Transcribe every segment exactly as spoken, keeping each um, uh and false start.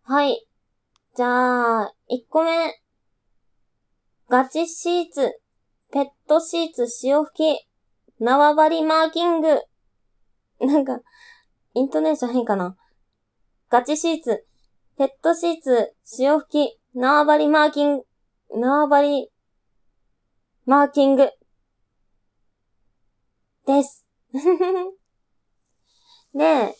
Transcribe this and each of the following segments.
はい。じゃあ、いっこめ。ガチシーツ、ペットシーツ潮吹き、縄張りマーキング。なんか、イントネーション変かな。ガチシーツ、ペットシーツ、潮吹き、縄張りマーキング、縄張り、マーキング。です。で、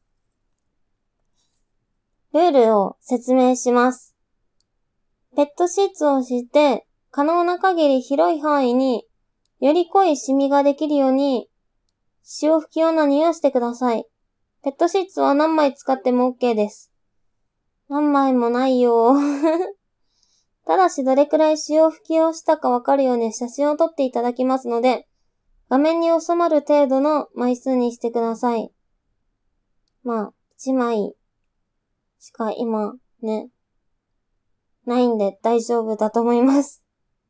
ルールを説明します。ペットシーツを敷いて、可能な限り広い範囲に、より濃いシミができるように、潮吹き用の匂いをしてください。ペットシーツは何枚使っても OK です。何枚もないよ。ただしどれくらい潮吹きをしたかわかるように写真を撮っていただきますので、画面に収まる程度の枚数にしてください。まあ、いちまいしか今ね、ないんで大丈夫だと思います。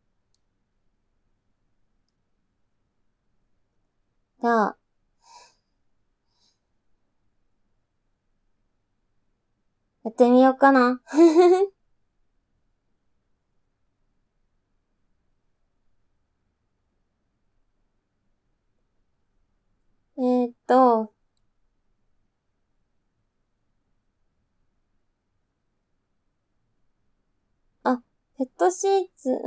じゃあ、やってみようかな。えーっと、あ、ペットシーツ、ん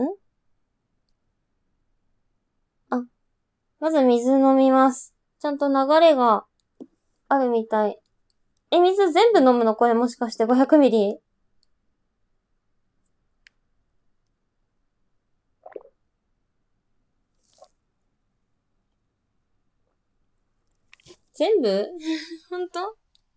あ、まず水飲みます。ちゃんと流れがあるみたい。え、水全部飲むのこれもしかして ごひゃくミリ？ 全部ほんと？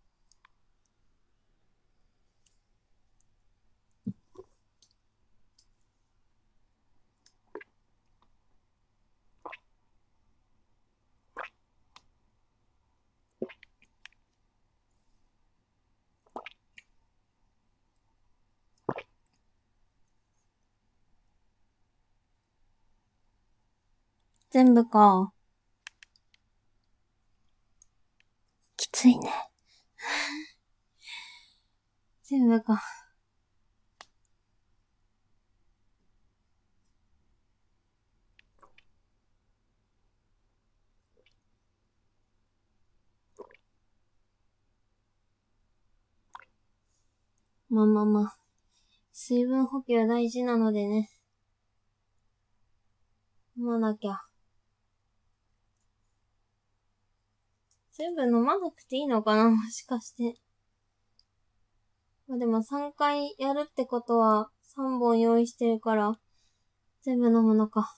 全部か。きついね。全部か。まあまあまあ。水分補給は大事なのでね。飲まなきゃ。全部飲まなくていいのかなもしかして。まあでもさんかいやるってことはさんぼん用意してるから、全部飲むのか。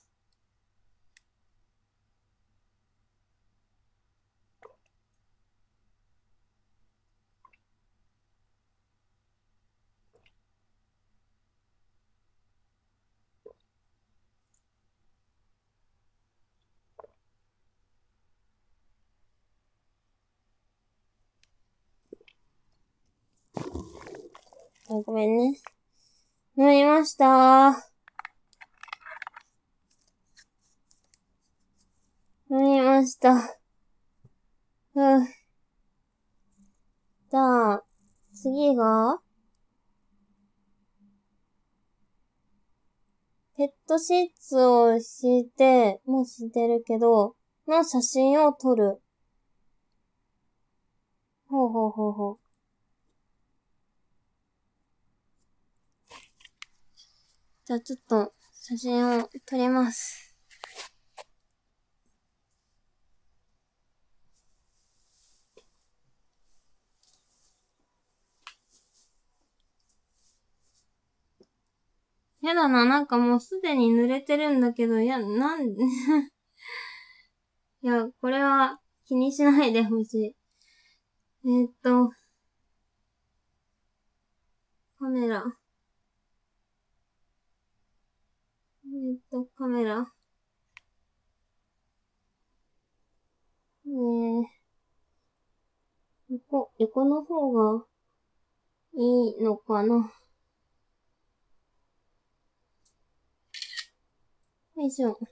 あ、ごめんね。飲みましたー。飲みました。うん。じゃあ、次が、ペットシーツを敷いて、もう敷いてるけど、の写真を撮る。ほうほうほうほう。じゃあちょっと写真を撮ります。やだな、なんかもうすでに濡れてるんだけど、いや、なん、いや、これは気にしないでほしい。えー、っと、カメラ。えー、っと、カメラ。えー、横、横の方がいいのかな。よいしょ。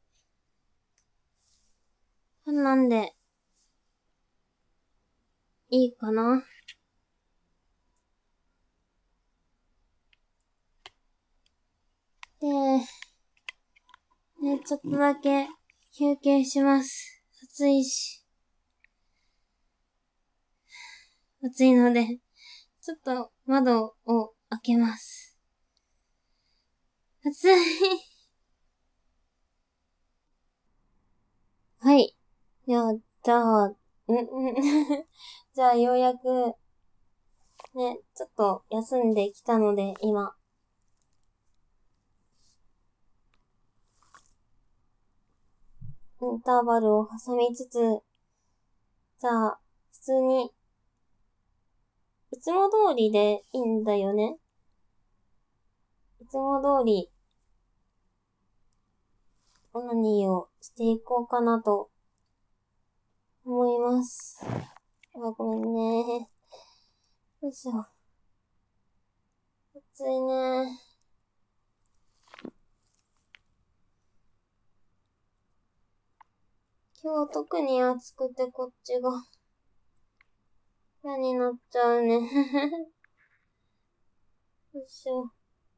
こんなんで、いいかな。 ちょっとだけ休憩します。暑いし。暑いので、ちょっと窓を開けます。暑い。はい。いや、じゃあ、ん、んじゃあようやく、ね、ちょっと休んできたので、今。インターバルを挟みつつ、じゃあ、普通に、いつも通りでいいんだよね。いつも通り、オナニーをしていこうかなと、思います。あ、ごめんね。よいしょ。暑いね。今日特に暑くてこっちが嫌になっちゃうね。よいしょ。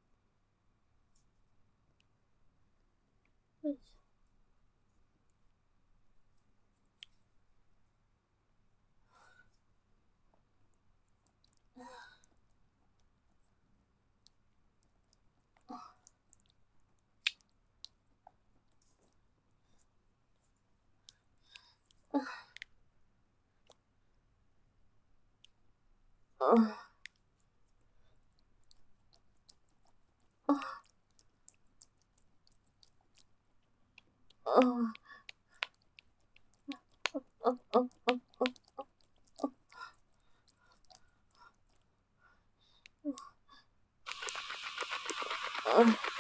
よいしょ。あ、あ、あ、あ、あ、あ、あ、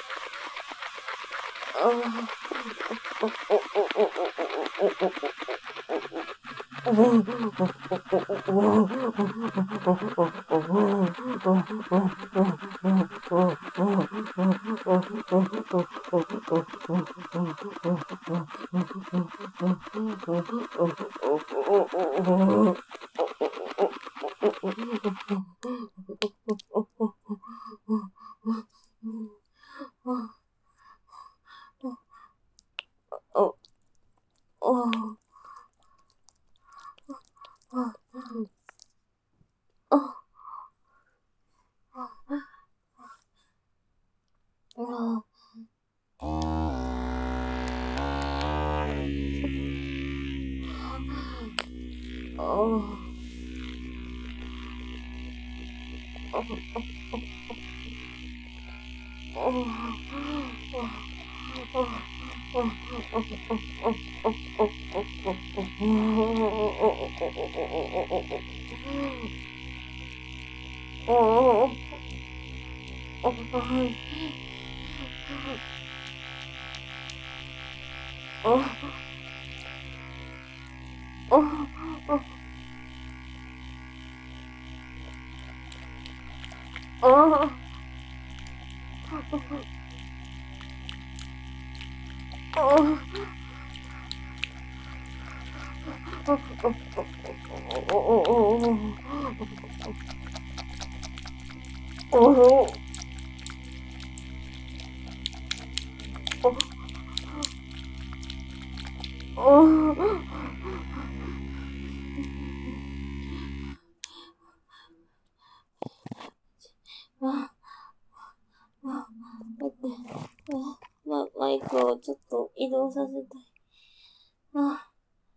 マ、マイクをちょっと移動させたい。あ、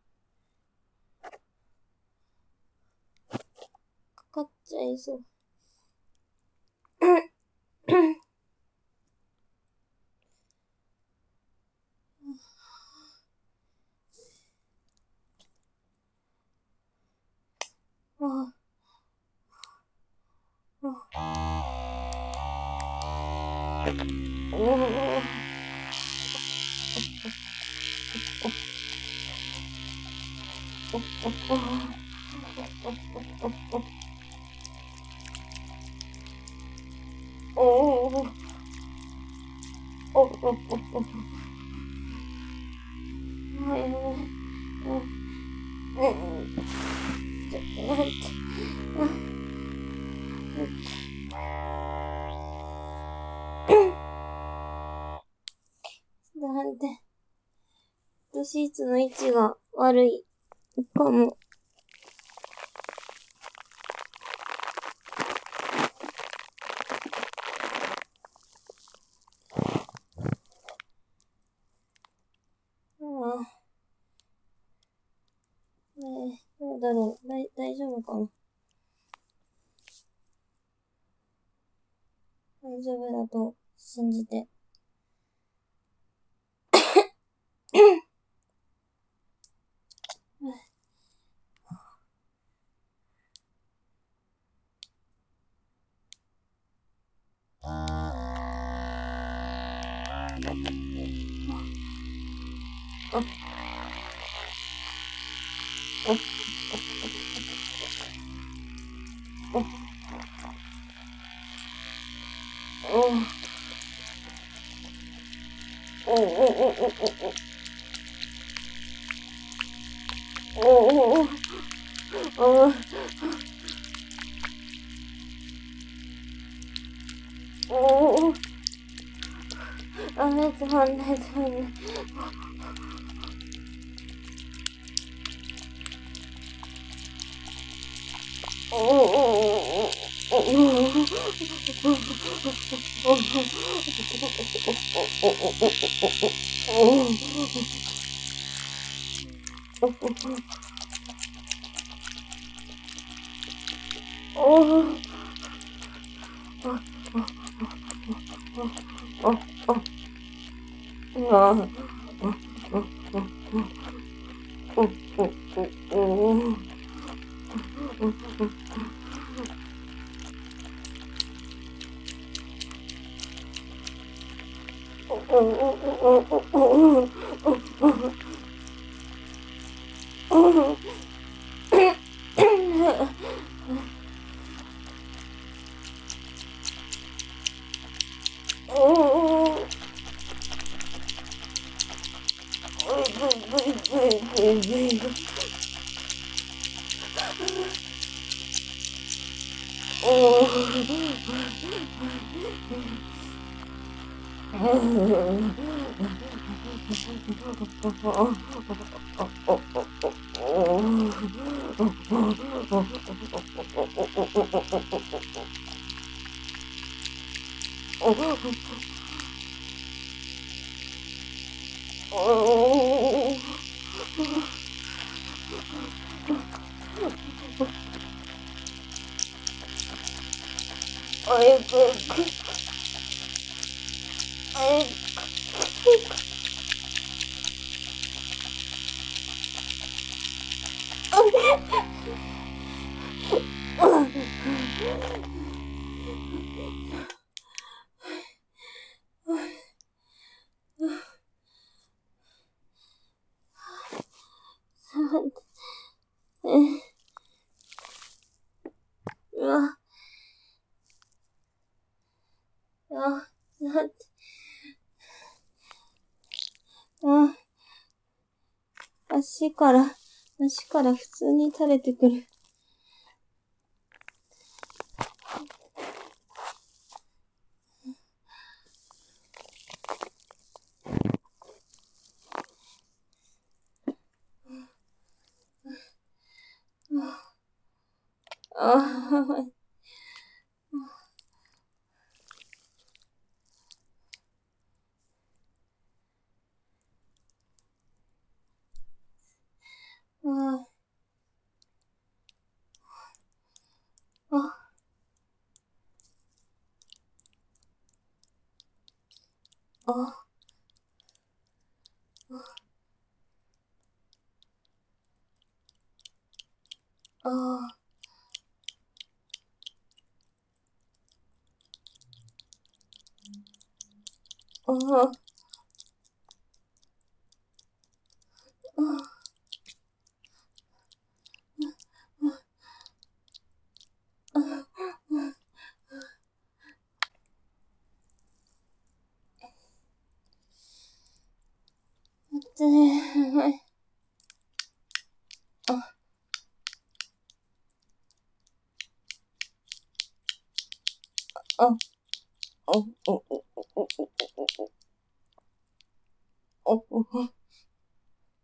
かかっちゃいそう。あ、おー。おー。お、お、お、お。はい、はい。うん。ちょっと待って。ちょっと待って。 トシーツの位置が悪いかも。ああ。えー、どうだろう。だい、大丈夫かな。大丈夫だと信じて。うわ。あ、だって。あ、足から、足から普通に垂れてくる。ああ。ああ。あ。ああ。ああ。待ってね。あ。あ。お、お、お、お、お、お、お、お、お、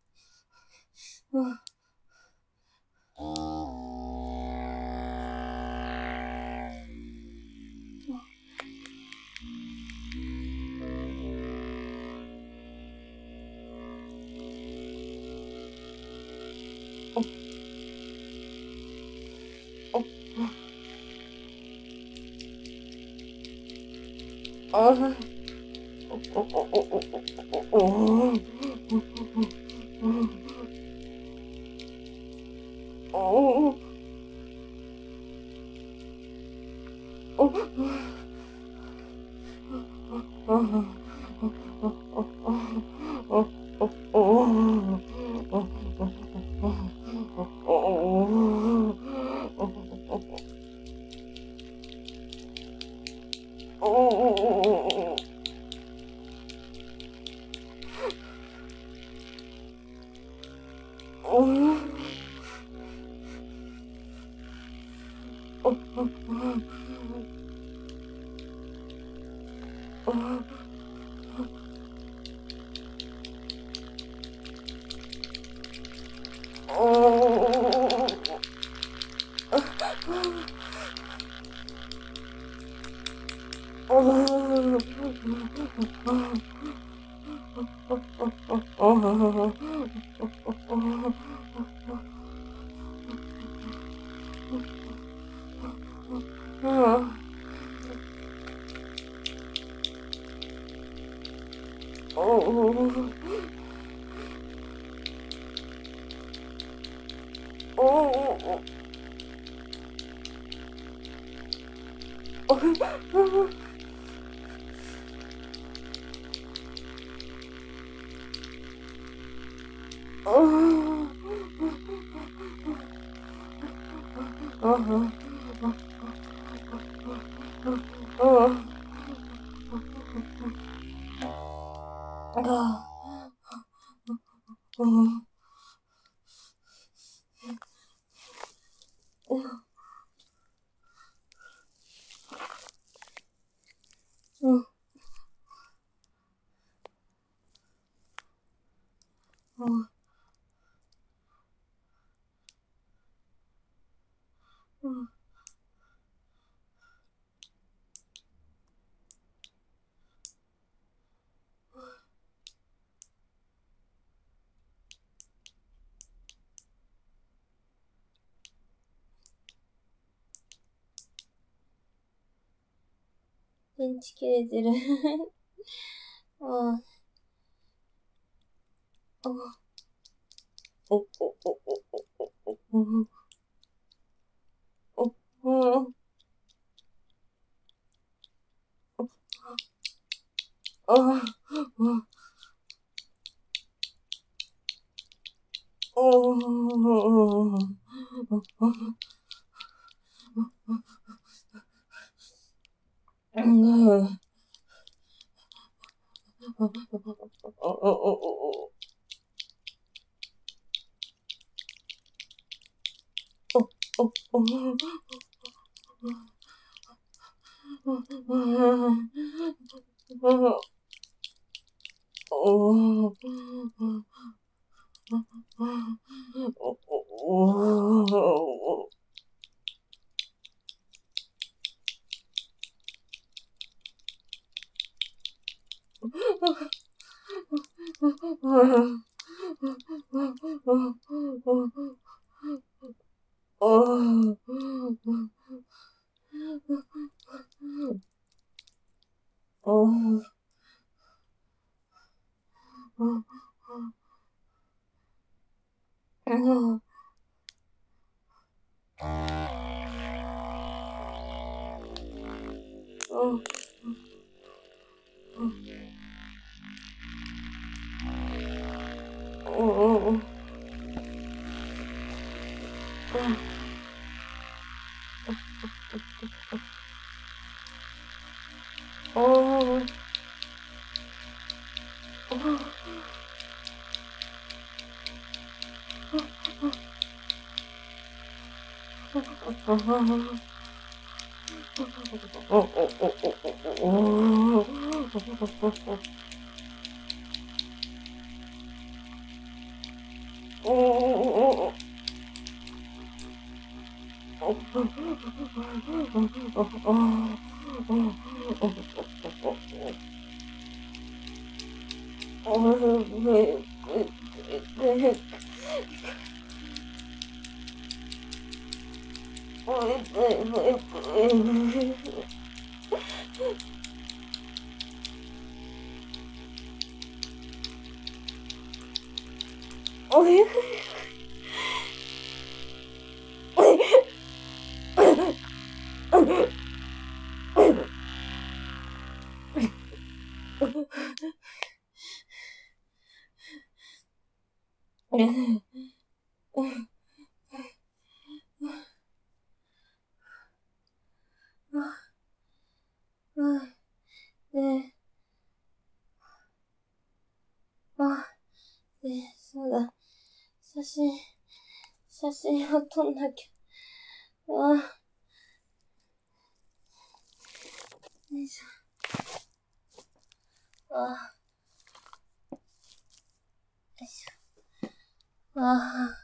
電池切れてる。ああ。お、お、お、お、お、お、お、お、ああ、お、お、 で、あ、で、そうだ。写真、写真を撮んなきゃ。あ、よいしょ。あ、よいしょ。あ、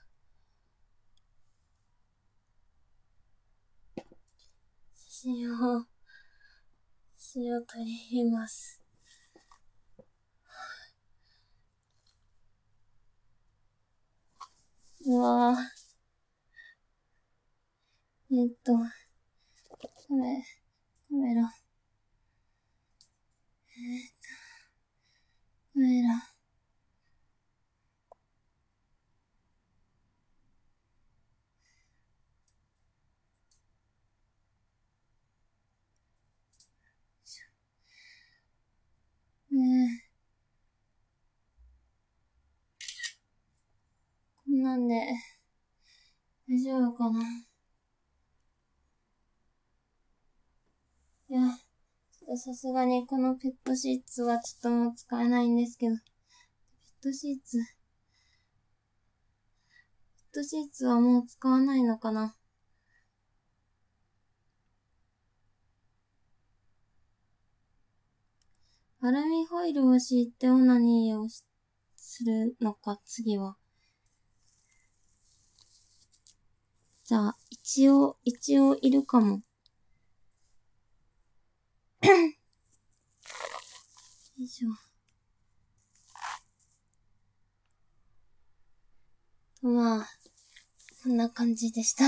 写真を、写真を撮ります。うわぁ。えっと、カメ、カメラ。えっと、カメラ。ねえ。こんなんで、大丈夫かな。いや、ちょっとさすがにこのペットシーツはちょっともう使えないんですけど。ペットシーツ。ペットシーツはもう使わないのかな。アルミホイルを敷いてオナニーをするのか、次は。じゃあ、一応、一応いるかも。よいしょ。まあ、こんな感じでした。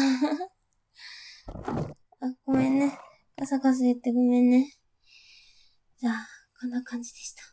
あ、ごめんね。カサカサ言ってごめんね。じゃあ、こんな感じでした。